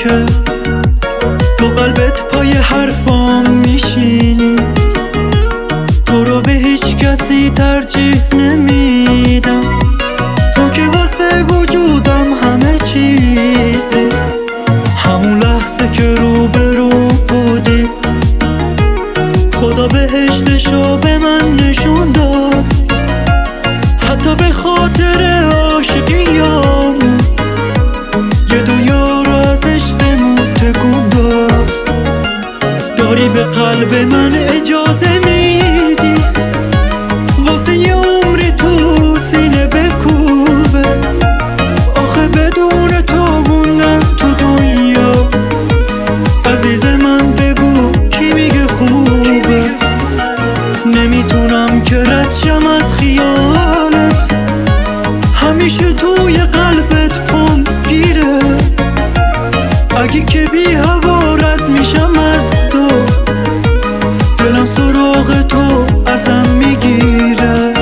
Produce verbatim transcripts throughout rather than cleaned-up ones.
که تو قلبت پای حرفام میشینی. تو رو به هیچ کسی ترجیح نمیدم، تو که واسه وجودم همه چیزی. همون لحظه که رو به رو بودی خدا بهشتشو به من نشون داد. حتی به خاطر عاشقیام یه دنیا رو از عشقمون تکون داد. داری به قلب من اجازه میدی واسه یه عمری تو سینه بکوبه. آخه بدون تو موندم تو دنیا، عزیز من بگو کی میگه خوبه. نمیتونم که رد شم از خیالت، همیشه توی قلبت پام گیره. اگه که بی هوا رد میشم از تو، دلم سراغ تو ازم میگیره.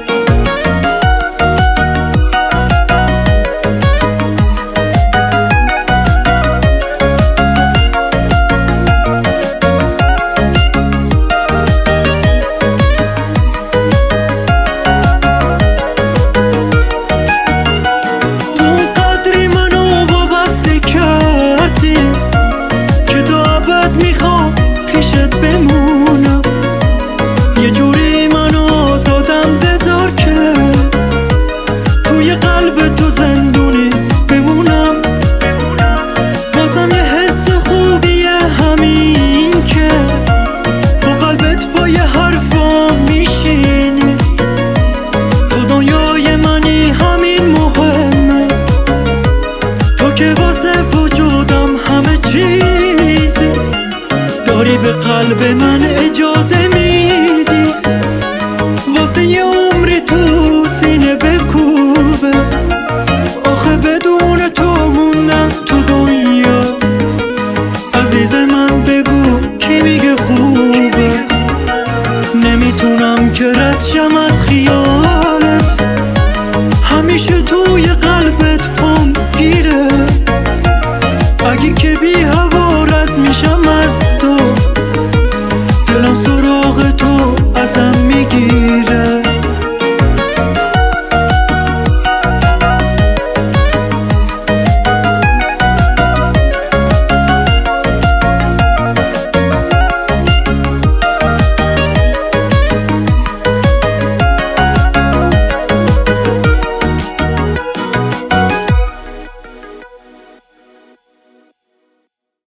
بمونم یه جوری منو آزادم بذار که توی قلب تو زندونی بمونم. بازم یه حس خوبیه همین که با قلبت پای حرفام میشینی. تو دنیای منی همین مهمه، تو که واسه وجودم همه چیزی. داری به قلب من